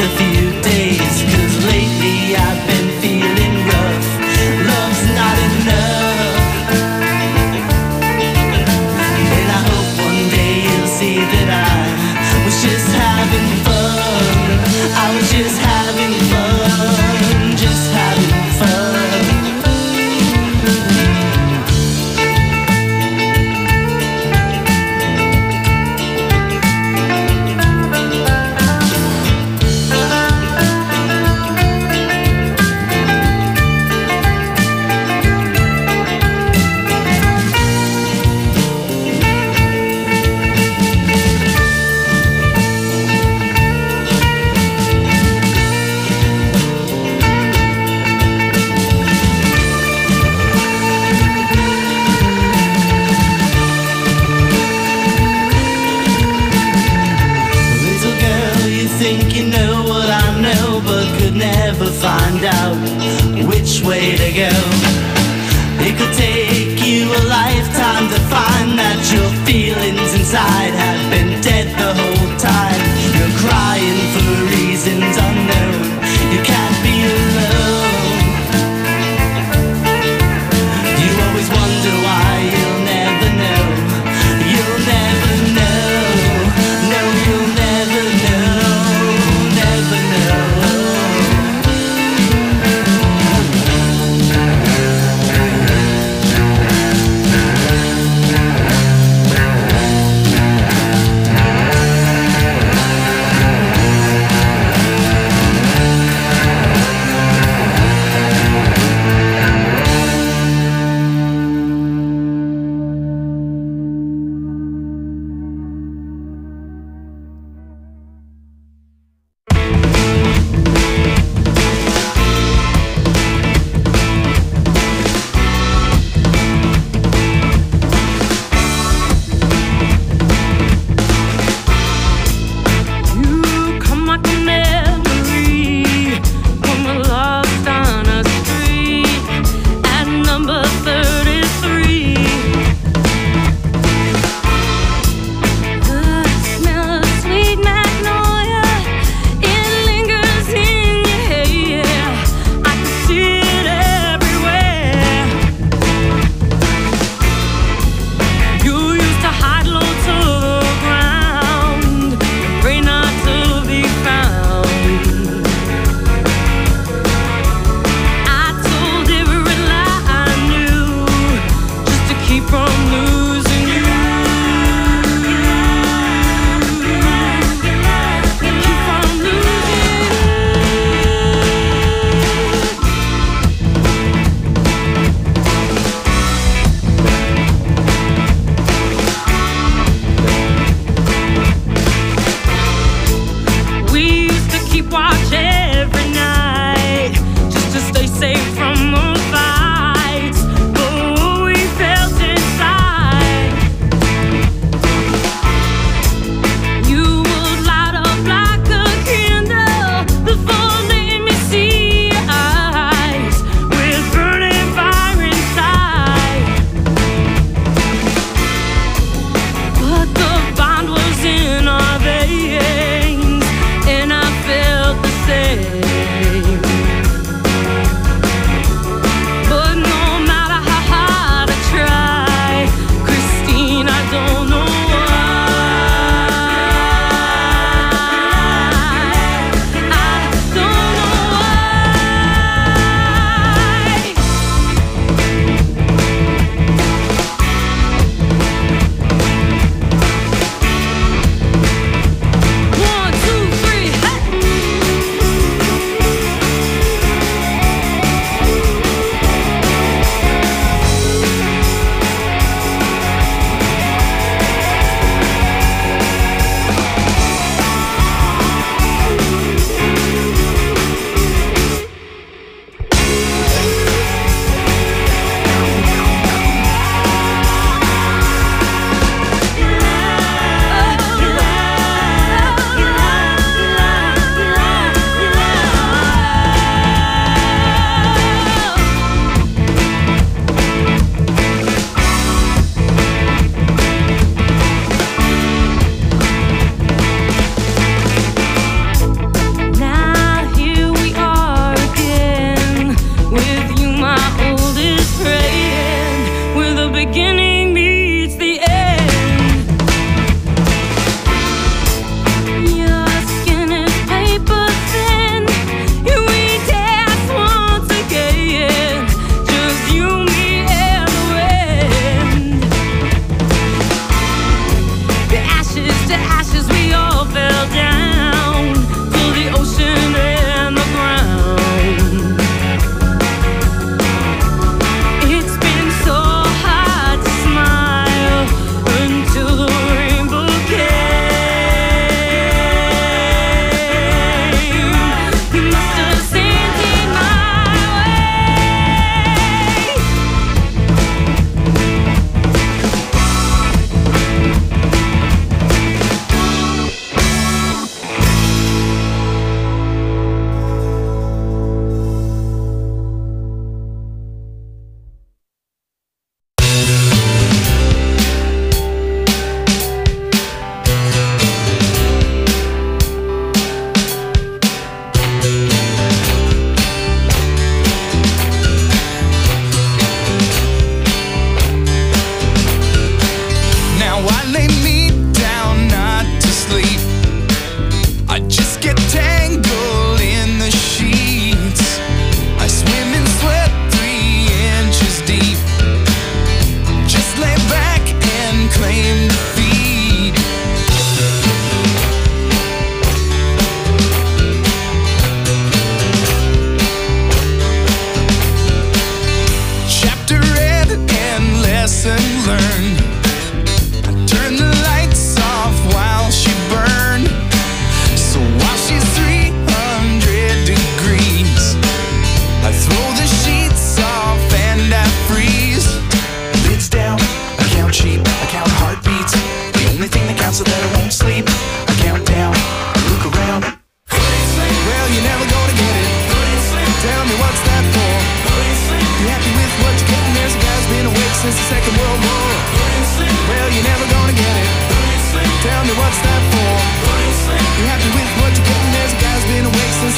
a few days, 'cause lately I've been feeling rough. Love's not enough, and I hope one day you'll see that I was just having fun. I was just having fun, just having fun. Think you know what I know, but could never find out which way to go. It could take you a lifetime to find that your feelings inside have been dead the whole time. You're crying for reasons unknown. You can't be alone. You always wonder why you'll never know. You'll never know. No, you'll never know. Never know.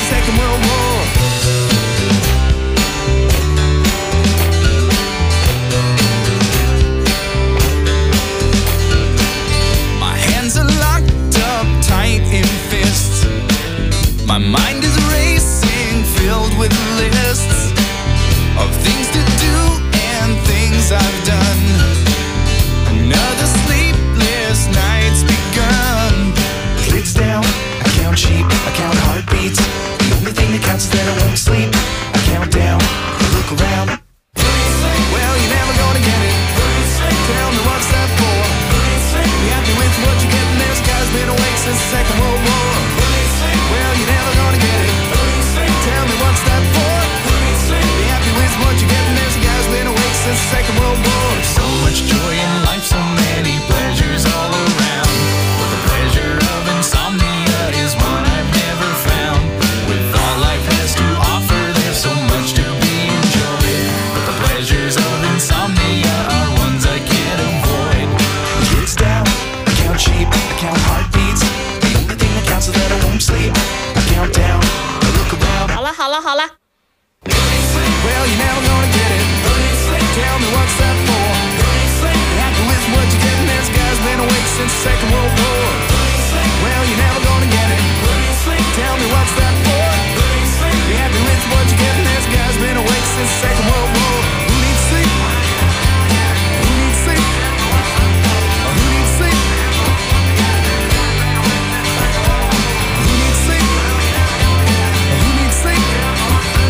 the Second World War. My hands are locked up tight in fists. My mind is racing, filled with lists of things to do and things I've done. Another sleepless night's begun. Lids down, I count sheep, I count heartbeats. The only thing that counts is that I won't sleep. I count down, I look around. Well, you're never gonna get it. Tell me what's that for? Be happy with what you're getting. This guy's been awake since the Second World War. Well, you're never gonna get it. Tell me what's that for? Be happy with what you're getting. This guy's been awake since the Second World War. So much joy in life, so many pleasures all around. But the pleasure of insomnia is one I've never found. With all life has to offer, there's so much to be enjoyed. But the pleasures of insomnia are ones I can't avoid. Kids down, I count sheep, I count heartbeats. The only thing that counts is that I won't sleep. I count down, I look around. 好了。 Well, you're never gonna get it. Tell me what's that for? Happy with what you're getting. This guy's been awake since the Second World War. Well, you're never gonna get it. Tell me what's that for? Be happy with what you're getting. This guy's been awake since the Second World War. Who needs sleep? Who needs sleep? Who needs sleep? Who needs sleep? Who needs sleep?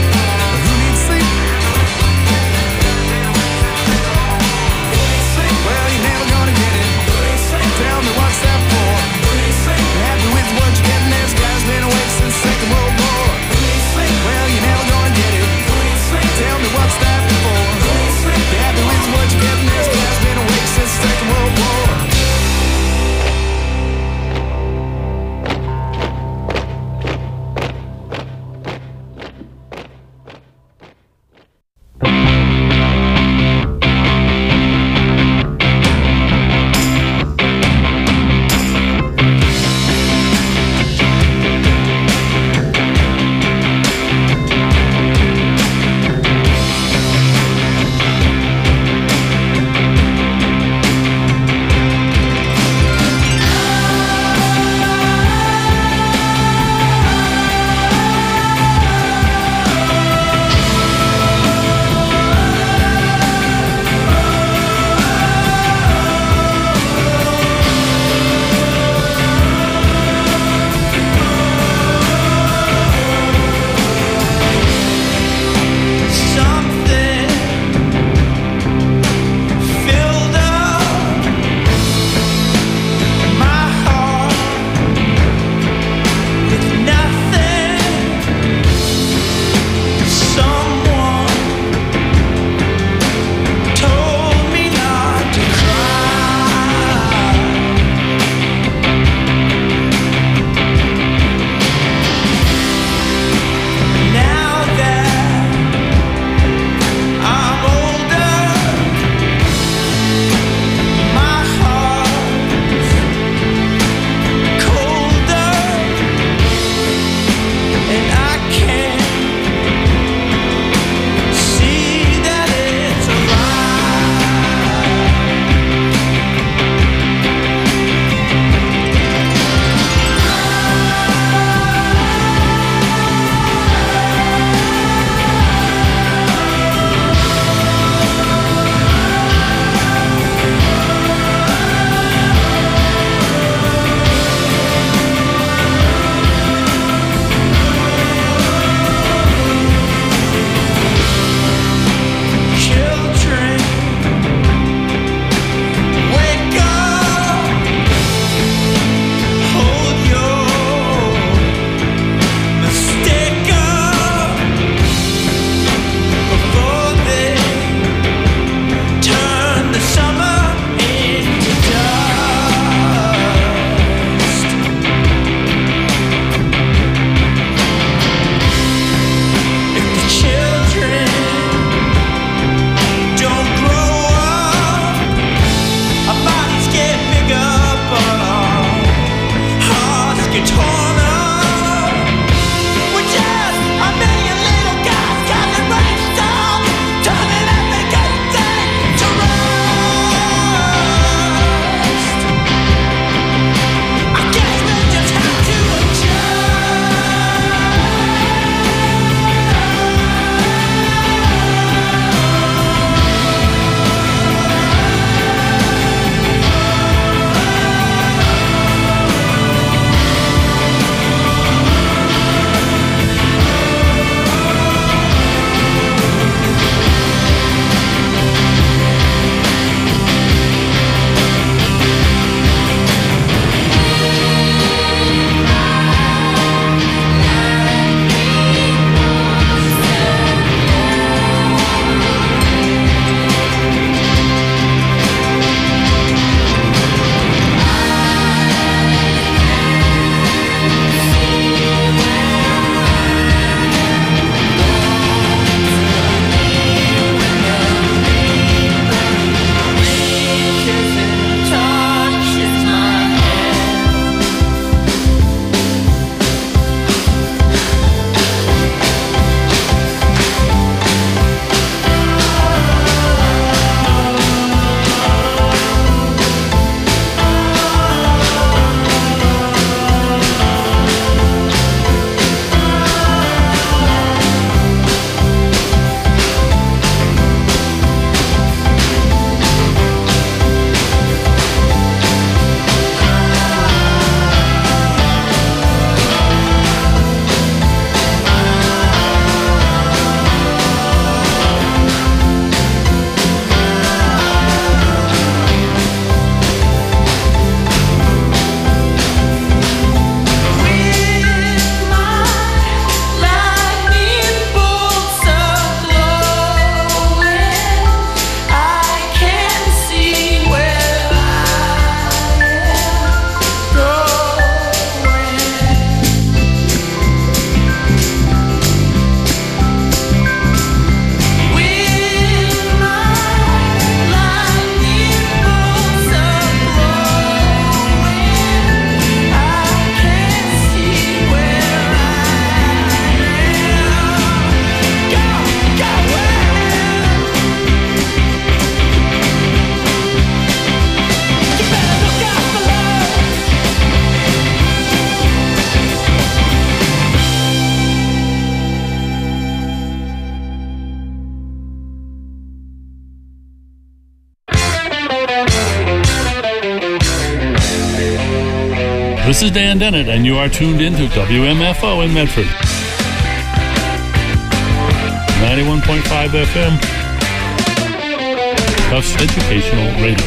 This is Dan Dennett, and you are tuned into WMFO in Medford. 91.5 FM. Tufts Educational Radio.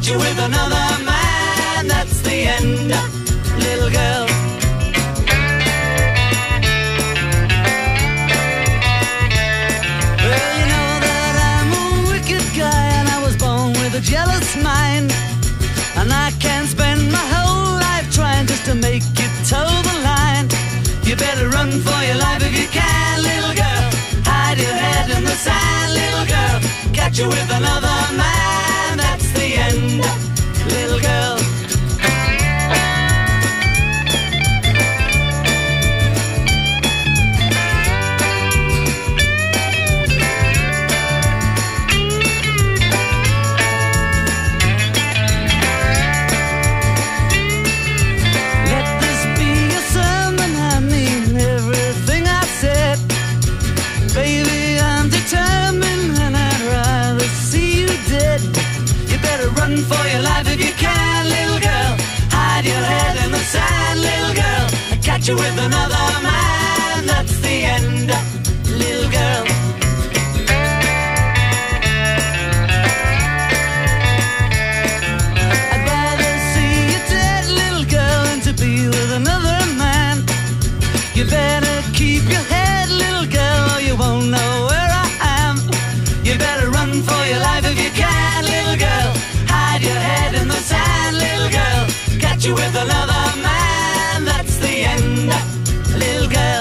catch you with another man. That's the end, little girl. Well, you know that I'm a wicked guy, and I was born with a jealous mind, and I can spend my whole life trying just to make you toe the line. You better run for your life if you can, little girl. Hide your head in the sand, little girl. Catch you with another man. That's the end, little girl. Run for your life if you can, little girl. Hide your head in the sand, little girl. Catch you with another man. That's the end, little girl. I'd rather see you dead, little girl, than to be with another man. You better keep your head, little girl, or you won't know where I am. You better run for your life if you can, little girl. Hide your head in the sand, little girl. Catch you with another man. That's the end, little girl.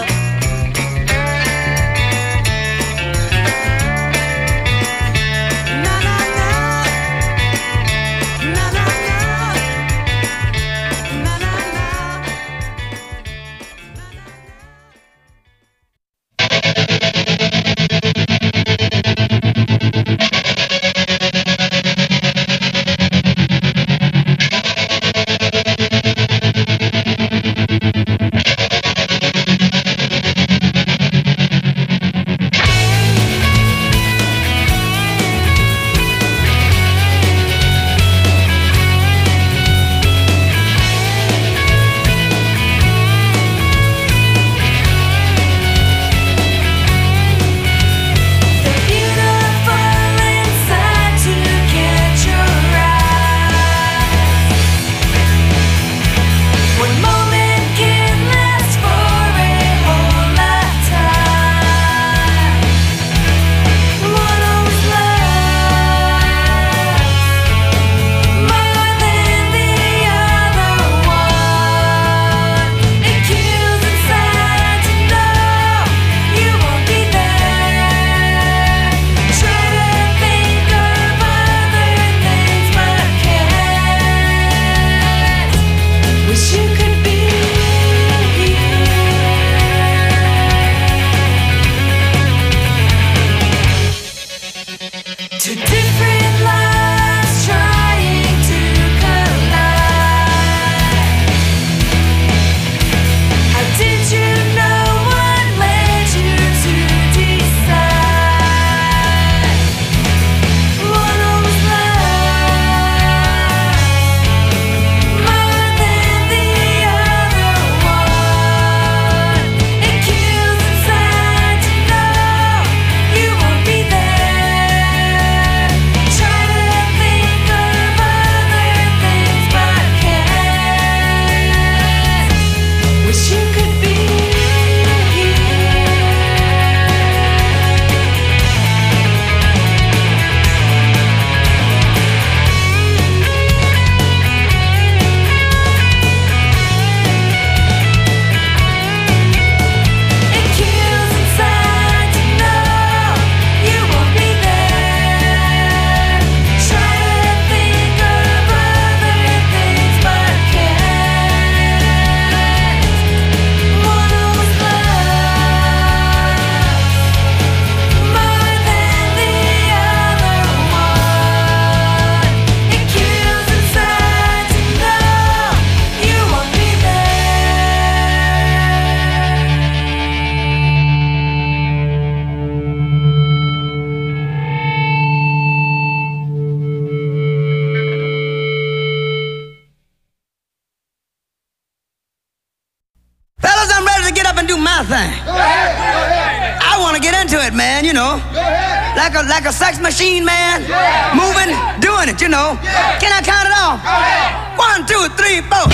my thing. Go ahead. I want to get into it, man, you know. Go ahead. like a sex machine, man. Yeah. Moving, doing it, you know. Yeah. Can I count it off? 1, 2, 3, 4.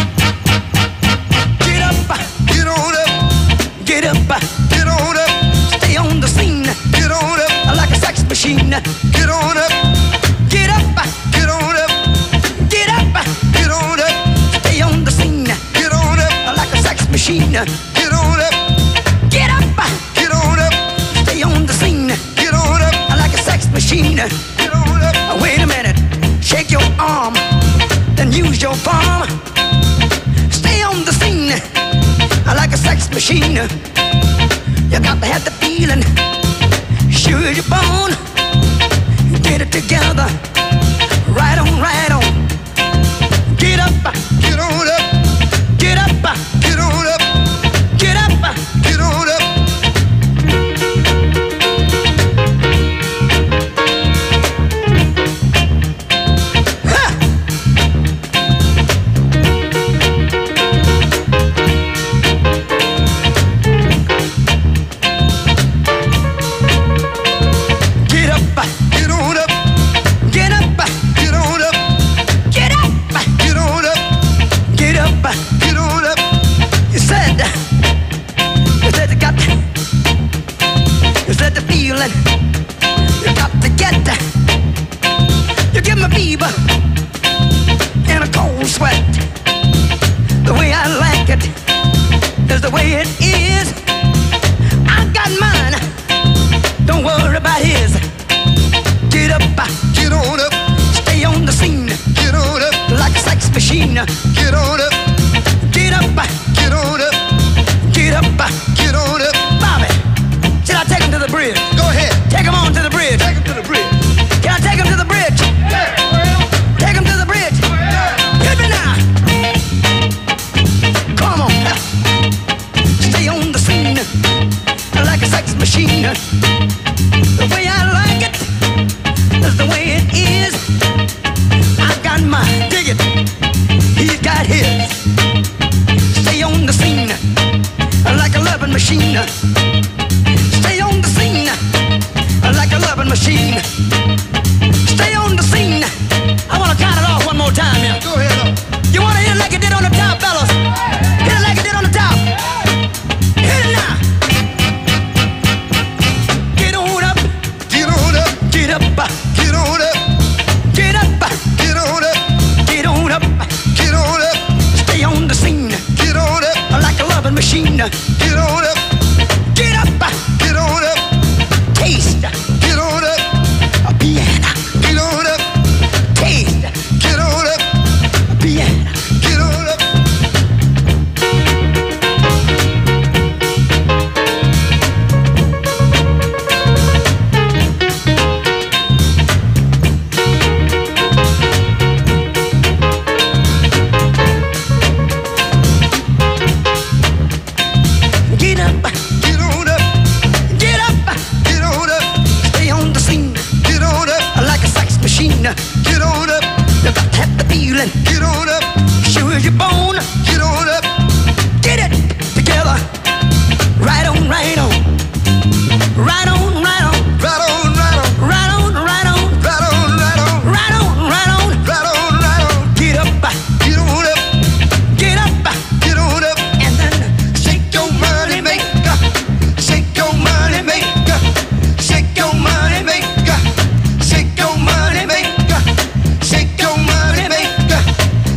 Get up, get on up, get up, get on up. Stay on the scene, get on up, like a sex machine. Get on up, get up, get on up, get up, get on up. Stay on the scene, get on up, like a sex machine. Get on up, get up, get on up. Stay on the scene, get on up, like a sex machine. Get on up. Wait a minute, shake your arm, then use your palm. Stay on the scene, like a sex machine. You got to have the feeling, sure as you're born. Get it together, right on, right on. Get up, get on up, get up, get on up, get up, get on up. You got to get that. You give me fever and a cold sweat. The way I like it is the way it is. I got mine, don't worry about his. Get up, get on up, stay on the scene. Get on up, like a sex machine. Get on up, get up, get on up, get up, get on up. Bobby, should I take him to the bridge? Go ahead. Take him on to the bridge. Take him to the bridge. Can I take him to the bridge? Yeah. Take him to the bridge. Yeah. Hit me now. Come on. Stay on the scene like a sex machine. The way I like it is the way it is. I got mine. Dig it. He's got his. Stay on the scene like a loving machine. Stay on the scene like a loving machine. Stay on the scene. I want to count it off one more time here. Go ahead. You want to hit it like it did on the top, fellas? Hit it like it did on the top. Hit it now. Get on up. Get on up. Get up. Get on up. Get up. Get on up. Get on up. Get on up. Stay on the scene. Get on up. Like a loving machine. Get on up. Get up. Get on up. Taste. Get on up. A piano. Get on up. Taste. Get on up. A piano. Get on up. Get up. Get on up. Get up. Get on up. Stay on the scene. Get on up. Like a sex machine. Get on up. You got to have the feeling. Get on up. Sure as you're born. Get on up. Get it together. Right on, right on. Right on, right on. Right on, right on. Right on, right on. Right on, right on. Right on, right on. Right on, right on. Get up. Get on up. Get up. Get on up. And then shake your money maker. Shake your money maker. Shake your money maker. Shake your money maker. Shake your money maker.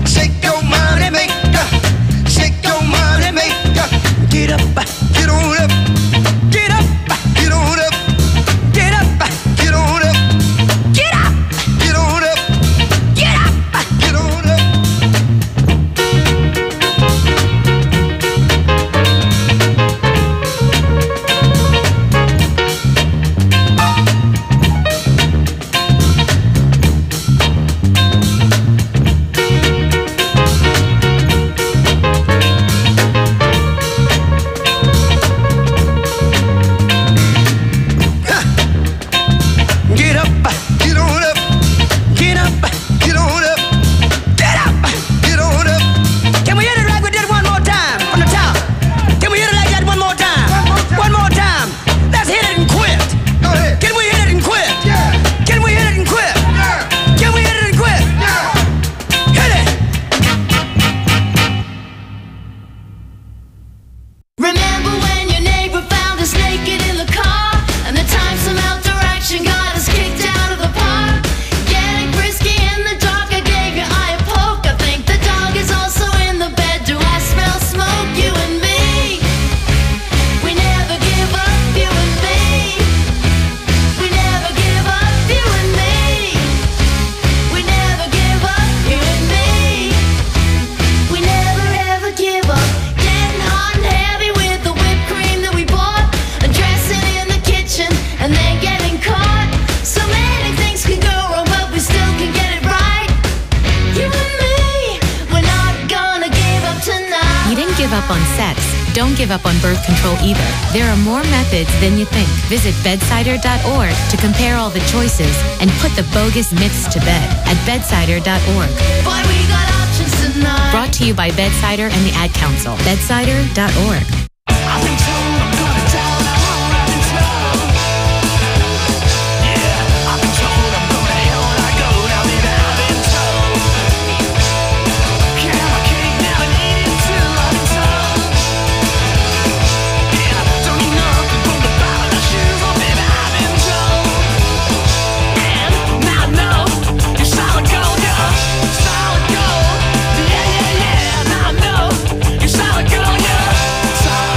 Don't give up on birth control either. There are more methods than you think. Visit bedsider.org to compare all the choices and put the bogus myths to bed at bedsider.org. Boy, we got options tonight. Brought to you by Bedsider and the Ad Council. Bedsider.org. I've been told I'm gonna die alone. I've been told. Yeah, I've been told I'm going to hell when I go. Now, baby, I've been told. Can I have a cake now and eat it too? I've been told. Yeah, don't need nothing from the bottom of shoes. Oh, baby, I've been told. And now I know you're solid gold, yeah. Solid gold. Yeah, yeah, yeah. Now I know you're solid gold, yeah. Solid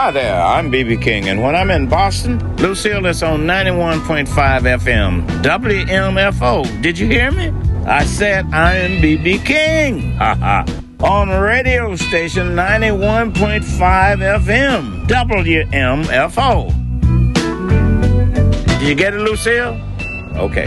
Hi there, I'm B.B. King, and when I'm in Boston, Lucille is on 91.5 FM, WMFO. Did you hear me? I said I am B.B. King. Ha on radio station 91.5 FM, WMFO. Did you get it, Lucille? Okay.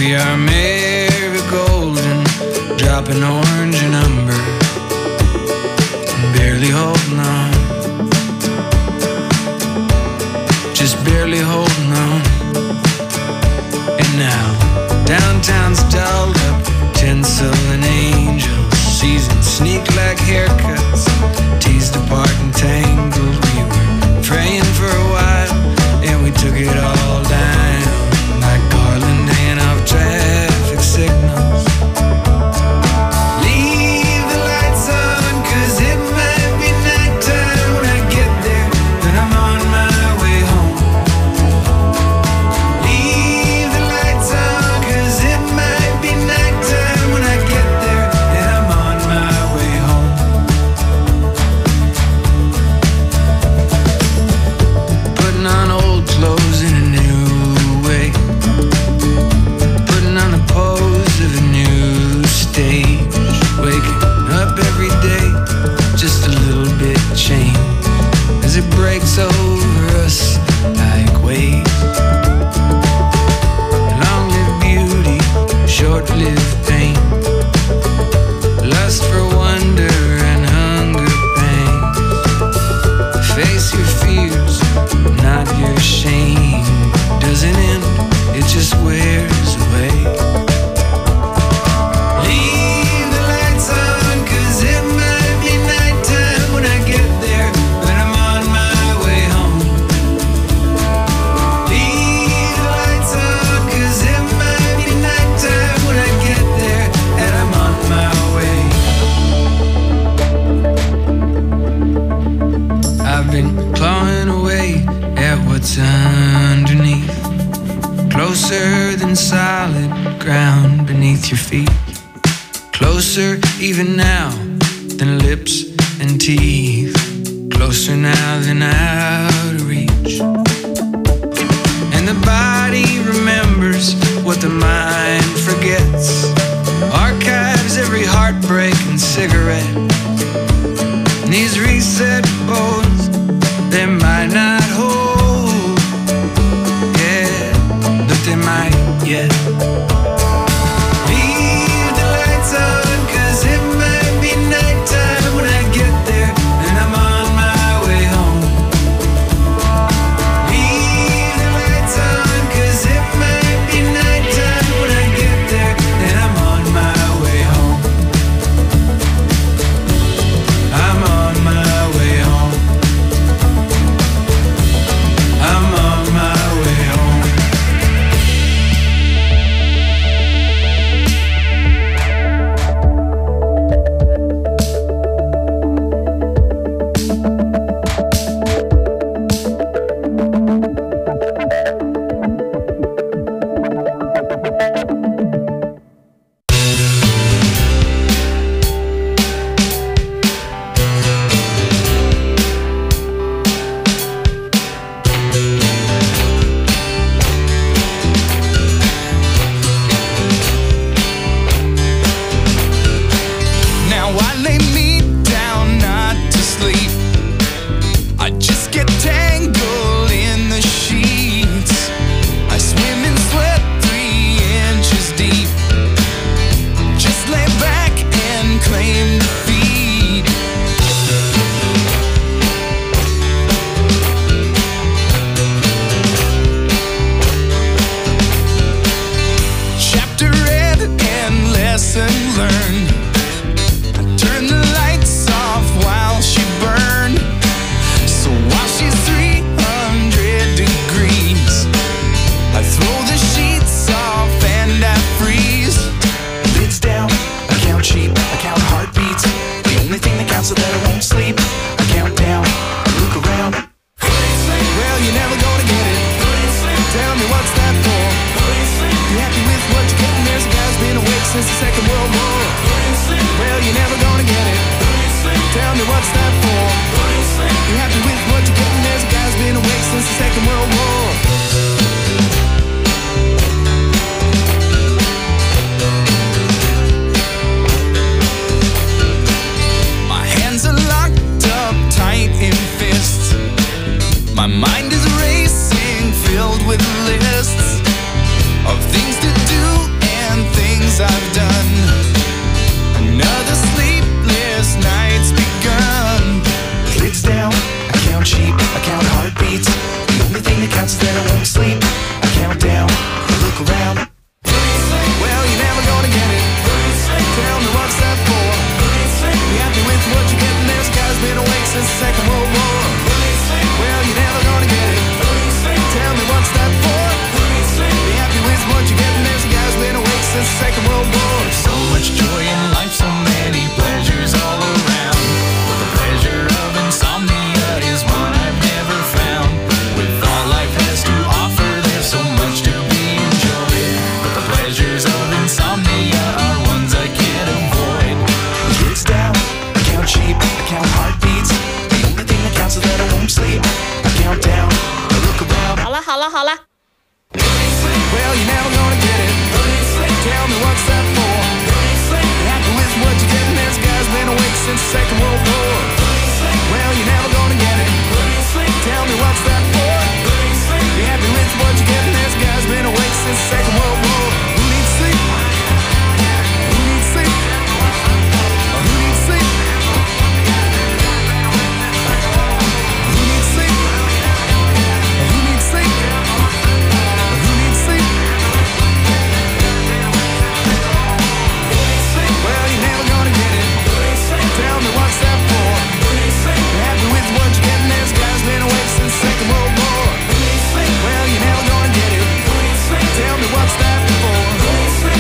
We are marigold and dropping orange and umber, and barely holding on, just barely holding on. And now downtown's dolled up, tinsel and angels, seasoned sneak like haircuts, teased apart and tangled. We were praying for a while, and we took it all down like Garland hanging off traffic signals. Leave the lights on, 'cause it might be nighttime when I get there, but I'm on my way home. Leave the lights on, 'cause it might be nighttime when I get there, and I'm on my way home. Putting on old clothes in a new way, putting on the pose of a new stage, waking up every day just a little bit changed as it breaks over us like waves. Long-lived beauty, short-lived pain, lust for wonder and hunger pangs. Face your fears, not your shame. Doesn't end, it just wears away. Leave the lights on, 'cause it might be nighttime when I get there, but I'm on my way home. Leave the lights on, 'cause it might be nighttime when I get there, and I'm on my way. I've been clawing away at what's underneath, closer than solid ground beneath your feet, closer even now than lips and teeth, closer now than out of reach. And the body remembers what the mind forgets, archives every heartbreak and cigarette. And these reset bones, they might not hold, yeah, but they might yet.